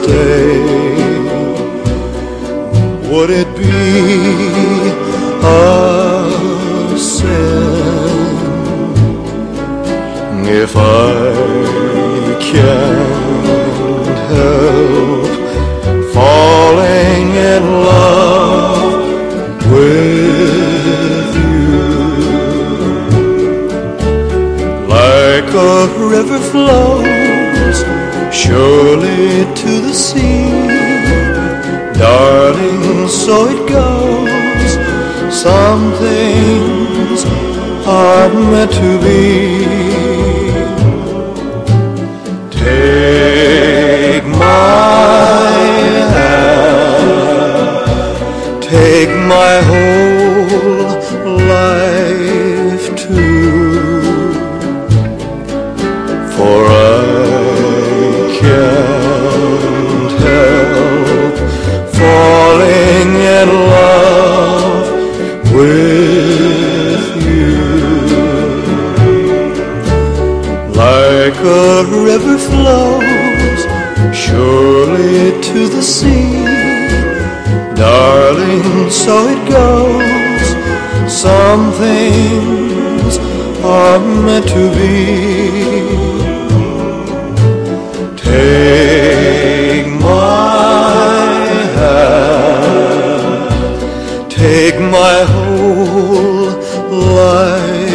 stay. Would it be a sin if I can't help falling in love with you? Like a river flows surely to the sea, darling, so it goes. Some things are meant to be. Take my hand, take my whole life too, for I can't help falling in love with you. Like a river flows surely to the sea, darling, so it goes. Some things are meant to be. Take my hand, take my whole life